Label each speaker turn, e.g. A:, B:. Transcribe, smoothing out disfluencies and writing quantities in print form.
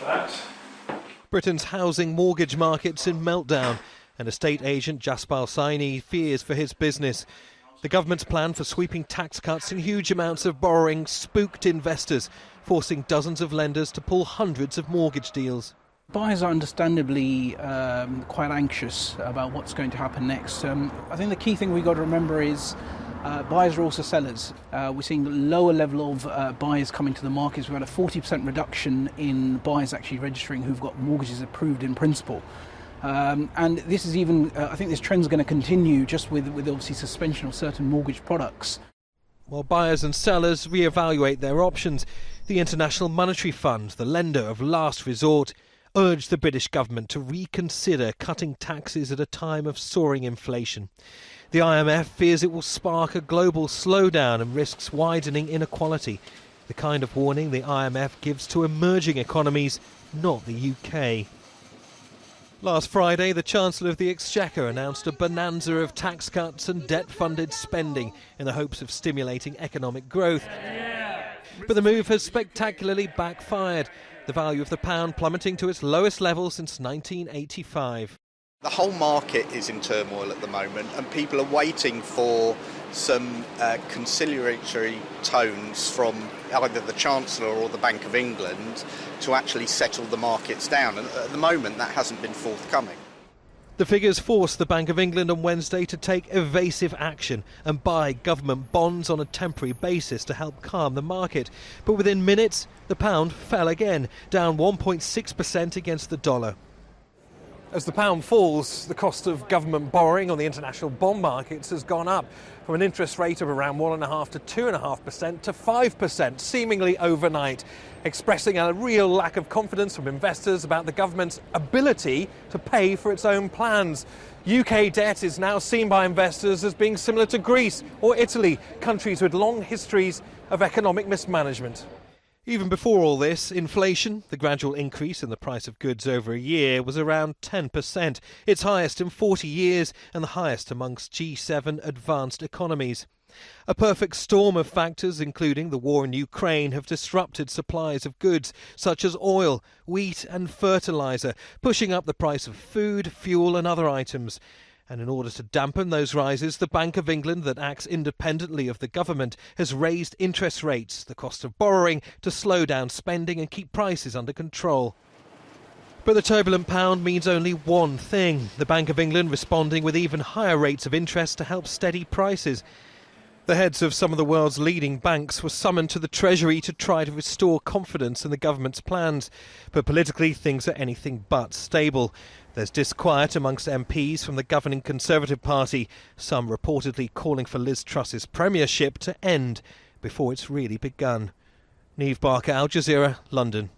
A: that.
B: Britain's housing mortgage market's in meltdown, and estate agent Jaspal Saini fears for his business. The government's plan for sweeping tax cuts and huge amounts of borrowing spooked investors, forcing dozens of lenders to pull hundreds of mortgage deals.
C: Buyers are understandably quite anxious about what's going to happen next. I think the key thing we've got to remember is buyers are also sellers. We're seeing a lower level of buyers coming to the market. We've had a 40% reduction in buyers actually registering who've got mortgages approved in principle. And this is even, I think this trend's going to continue just with obviously suspension of certain mortgage products.
B: While buyers and sellers reevaluate their options, the International Monetary Fund, the lender of last resort, urged the British government to reconsider cutting taxes at a time of soaring inflation. The IMF fears it will spark a global slowdown and risks widening inequality, the kind of warning the IMF gives to emerging economies, not the UK. Last Friday, the Chancellor of the Exchequer announced a bonanza of tax cuts and debt-funded spending in the hopes of stimulating economic growth. But the move has spectacularly backfired, the value of the pound plummeting to its lowest level since 1985.
D: The whole market is in turmoil at the moment, and people are waiting for some conciliatory tones from either the Chancellor or the Bank of England to actually settle the markets down. And at the moment, that hasn't been forthcoming.
B: The figures forced the Bank of England on Wednesday to take evasive action and buy government bonds on a temporary basis to help calm the market. But within minutes, the pound fell again, down 1.6% against the dollar. As the pound falls, the cost of government borrowing on the international bond markets has gone up from an interest rate of around 1.5% to 2.5% to 5%, seemingly overnight, expressing a real lack of confidence from investors about the government's ability to pay for its own plans. UK debt is now seen by investors as being similar to Greece or Italy, countries with long histories of economic mismanagement. Even before all this, inflation, the gradual increase in the price of goods over a year, was around 10%, its highest in 40 years and the highest amongst G7 advanced economies. A perfect storm of factors, including the war in Ukraine, have disrupted supplies of goods such as oil, wheat and fertiliser, pushing up the price of food, fuel and other items. And in order to dampen those rises, the Bank of England, that acts independently of the government, has raised interest rates, the cost of borrowing, to slow down spending and keep prices under control. But the turbulent pound means only one thing: the Bank of England responding with even higher rates of interest to help steady prices. The heads of some of the world's leading banks were summoned to the Treasury to try to restore confidence in the government's plans. But politically, things are anything but stable. There's disquiet amongst MPs from the governing Conservative Party, some reportedly calling for Liz Truss's premiership to end before it's really begun. Niamh Barker, Al Jazeera, London.